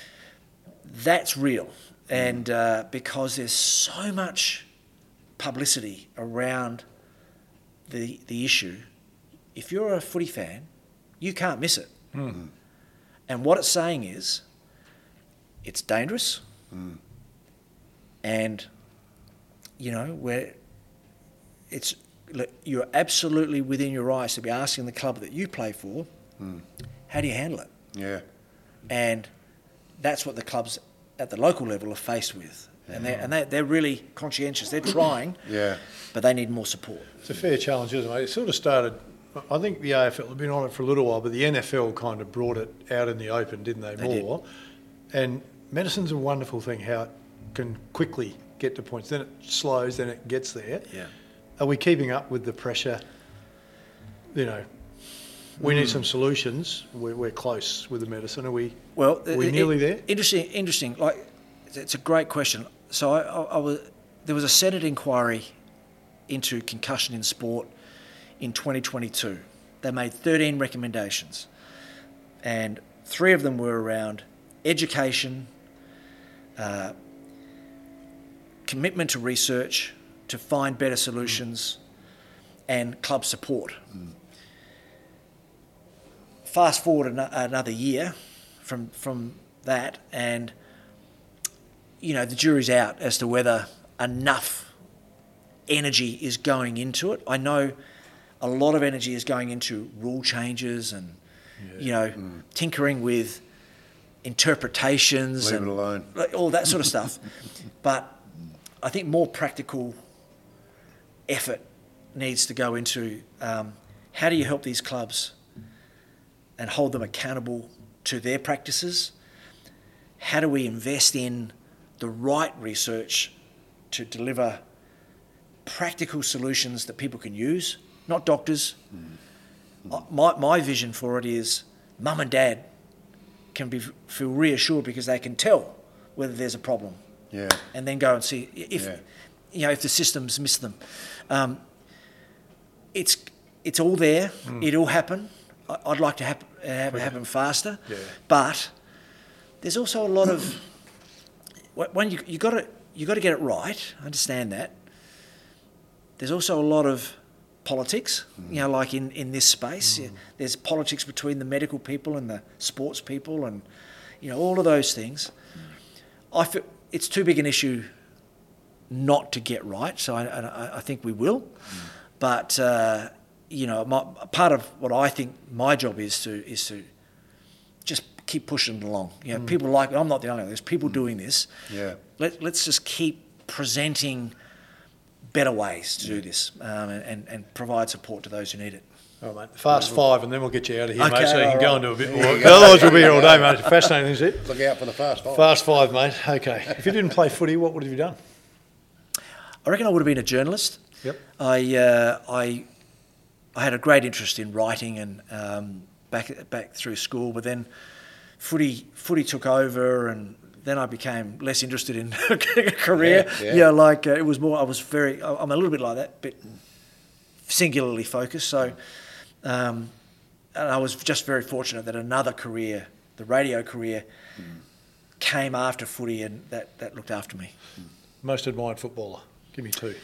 That's real. And uh, because there's so much publicity around the the issue, if you're a footy fan, you can't miss it. And what it's saying is, it's dangerous, and you know where it's look, you're absolutely within your rights to be asking the club that you play for, how do you handle it? Yeah. And that's what the clubs at the local level are faced with. And, they're, and they, they're really conscientious. They're trying, Yeah. but they need more support. It's a fair challenge, isn't it? It sort of started, I think the A F L have been on it for a little while, but the N F L kind of brought it out in the open, didn't they, They more? And medicine's a wonderful thing, how it can quickly get to points. Then it slows, then it gets there. Yeah. Are we keeping up with the pressure? You know, we need some solutions. We're, we're close with the medicine. Are we, Well, are we it- nearly it- there? Interesting, interesting. Like, it's- it's a great question. So I, I, I was, there was a Senate inquiry into concussion in sport in twenty twenty-two. They made thirteen recommendations, and three of them were around education, uh, commitment to research to find better solutions, and club support. Fast forward an- another year from from that, and you know the jury's out as to whether enough energy is going into it. I know a lot of energy is going into rule changes and you know tinkering with interpretations Leave and it alone. like, all that sort of stuff. But I think more practical effort needs to go into um, how do you help these clubs and hold them accountable to their practices? How do we invest in the right research to deliver practical solutions that people can use, not doctors? Uh, My, my vision for it is mum and dad can be feel reassured because they can tell whether there's a problem, Yeah. and then go and see if Yeah. you know if the systems miss them. Um, it's it's all there. It'll happen. I- I'd like to hap- have it happen faster, Yeah. but there's also a lot of when you you got to you got to get it right. I understand that. There's also a lot of politics, you know, like in, in this space. Yeah, there's politics between the medical people and the sports people and, you know, all of those things. I feel it's too big an issue not to get right, so I, I, I think we will. Mm. But, uh, you know, my, part of what I think my job is to is to just keep pushing it along. You know, mm. people like, I'm not the only one, there's people mm. doing this. Yeah. Let, let's just keep presenting better ways to do this um, and, and provide support to those who need it. All right, mate. Fast five, and then we'll get you out of here, Okay, mate, so you can all go right. into a bit more. Otherwise, we'll be here all day, mate. It's fascinating, isn't it? Look out for the fast five. Fast five, mate. Okay. If you didn't play footy, what would have you done? I reckon I would have been a journalist. Yep. I uh, I I had a great interest in writing and um, back back through school, but then footy footy took over, and then I became less interested in a career. Yeah, yeah. yeah like uh, it was more. I was very. I'm a little bit like that, but singularly focused. So, um, and I was just very fortunate that another career, the radio career, mm. came after footy, and that that looked after me. Most admired footballer. Give me two.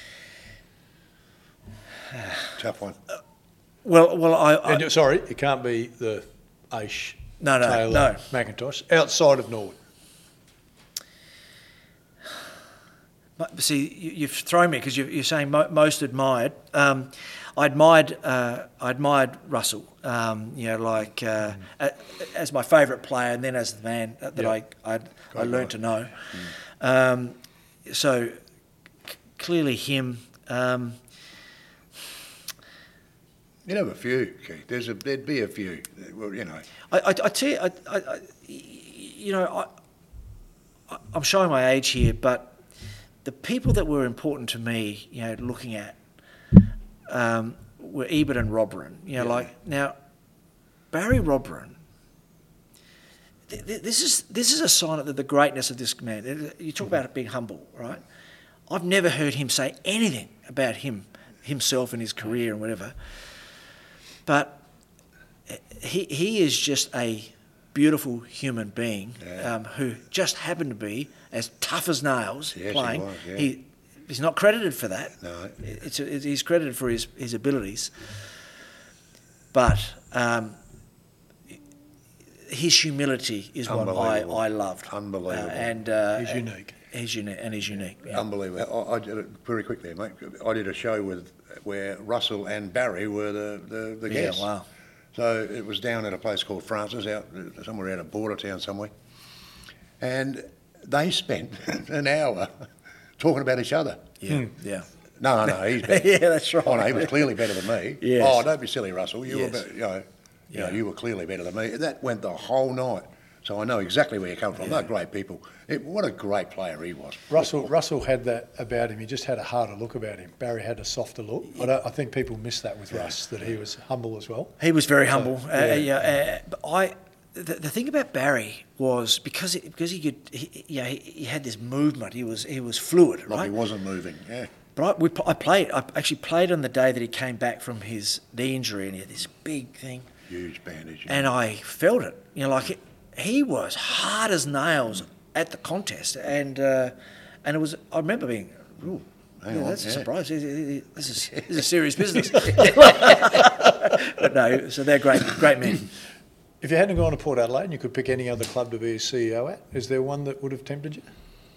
Tough one. Uh, well, well, I, I and, sorry, it can't be the Aish, no, no, Taylor, no. McIntosh outside of Norwood. But, see, you, you've thrown me because you're, you're saying mo- most admired. Um, I admired, uh, I admired Russell. Um, you know, like uh, mm. as my favourite player, and then as the man that yep. I I, I learned to know. Mm. Um, so c- clearly, him. Um, You'd have a few, Keith. There's a, there'd be a few. Well, you know. I, I, I tell you, I, I, I, you know, I, I'm showing my age here, but the people that were important to me, you know, looking at, um, were Ebert and Robran. You know, yeah. like now, Barry Robran. Th- th- this is this is a sign of the, the greatness of this man. You talk about it being humble, right? I've never heard him say anything about him, himself and his career and whatever. But he he is just a beautiful human being yeah. um, who just happened to be as tough as nails yes, playing. He was, yeah. he he's not credited for that. No, it's, it's he's credited for his, his abilities. But um, his humility is what I, I loved. Unbelievable. Uh, and uh, he's unique. He's unique, and he's unique. Yeah. Unbelievable. I, I did it very quickly, mate. I did a show with where Russell and Barry were the, the, the Yeah, guests. wow. So it was down at a place called Francis, out somewhere out of Border Town somewhere. And they spent an hour talking about each other. Yeah, hmm. yeah. No, no, no, he's better. Yeah, that's right. Oh, no, he was clearly better than me. Yes. Oh, don't be silly, Russell. You Yes. were, better, you know, you Yeah. know, you were clearly better than me. That went the whole night. So I know exactly where you come from. Yeah. They're great people. It, what a great player he was. Russell Russell had that about him. He just had a harder look about him. Barry had a softer look. I, don't, I think people miss that with Russ, that he was humble as well. He was very So, humble. yeah. Uh, yeah, uh, but I, the, the thing about Barry was because it, because he could, he, yeah, he, he had this movement. He was he was fluid, Like right? he wasn't moving, yeah. But I, we, I played. I actually played on the day that he came back from his knee injury, and he had this big thing. Huge bandage. And I felt it. You know, like it, he was hard as nails at the contest, and uh, and it was. I remember being, ooh, Hang yeah, on, that's yeah. a surprise. This is this is serious business. But no, so they're great, great men. If you hadn't gone to Port Adelaide and you could pick any other club to be a C E O at, is there one that would have tempted you?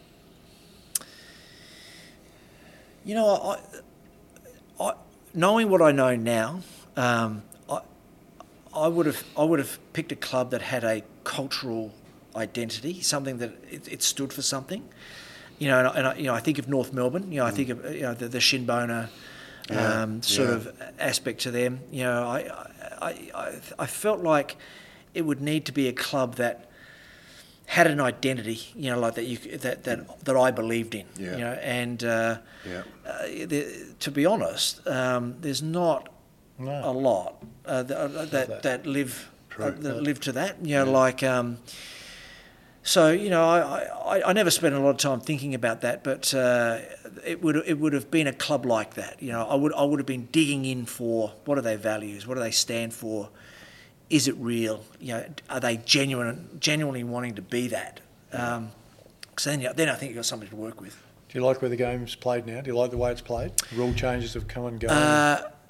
You know, I, I, knowing what I know now, um, I, I would have, I would have picked a club that had a cultural identity, something that it, it stood for something. You know, and, I, and I, you know, I think of North Melbourne. You know, I think of you know the, the Shinboner Yeah, um, sort yeah. of aspect to them. You know, I, I, I, I felt like it would need to be a club that had an identity, you know, like that you that that, that I believed in, Yeah. you know, and uh, Yeah. uh, the, to be honest, um, there's not No. a lot uh, that, uh, that that. that live True. uh, that live to that, you know, like. Um, so you know, I, I, I never spent a lot of time thinking about that, but uh, it would it would have been a club like that. You know, I would I would have been digging in for what are their values, what do they stand for. Is it real? You know, are they genuine, genuinely wanting to be that? Um, so then, then I think you've got something to work with. Do you like where the game's played now? Do you like the way it's played? Rule changes have come and gone. Uh,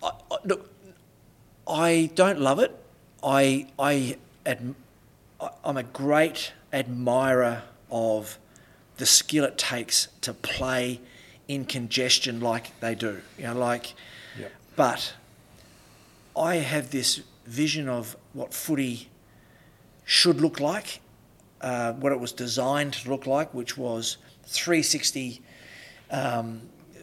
look, I don't love it. I I adm- I'm a great admirer of the skill it takes to play in congestion like they do. You know, like. Yep. But I have this vision of what footy should look like, uh, what it was designed to look like, which was three sixty um,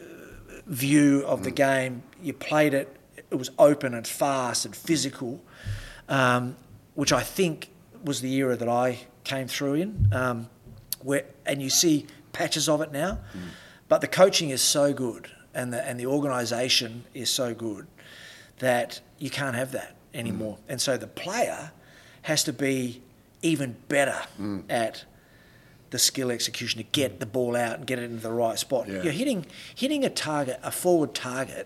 view of the game. You played it, it was open and fast and physical, um, which I think was the era that I came through in. Um, where and you see patches of it now, mm. but the coaching is so good and the and the organisation is so good that you can't have that anymore. Mm. And so the player has to be even better mm. at the skill execution to get the ball out and get it into the right spot. Yeah. You're hitting hitting a target, a forward target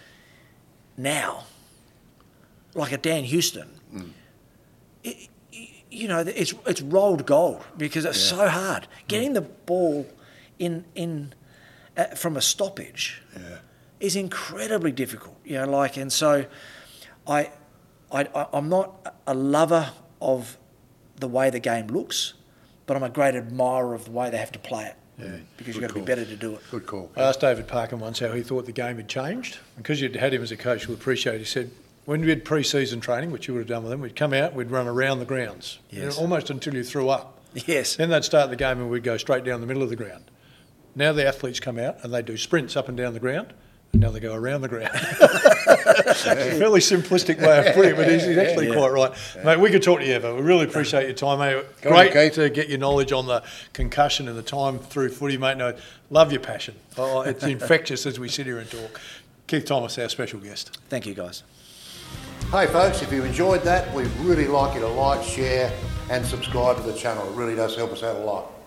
now, like a Dan Houston. Mm. It, you know, it's it's rolled gold because it's yeah. so hard getting mm. the ball in in uh, from a stoppage. Yeah. Is incredibly difficult, you know. Like, and so, I, I, I'm not a lover of the way the game looks, but I'm a great admirer of the way they have to play it. Yeah, because you've got to be better to do it. Good call. I asked David Parkin once how he thought the game had changed. Because you'd had him as a coach, you'll appreciate it. He said, when we had pre-season training, which you would have done with them, we'd come out, we'd run around the grounds, yes. you know, almost until you threw up. Yes. Then they'd start the game and we'd go straight down the middle of the ground. Now the athletes come out and they do sprints up and down the ground. And now they go around the ground. It's a fairly simplistic way of putting it, but he's, he's actually yeah. quite right. Yeah. Mate, we could talk to you ever. We really appreciate your time, mate. Go Great on, to get your knowledge on the concussion and the time through footy, mate. No, love your passion. Oh, it's infectious as we sit here and talk. Keith Thomas, our special guest. Thank you, guys. Hey, folks, if you enjoyed that, we'd really like you to like, share and subscribe to the channel. It really does help us out a lot.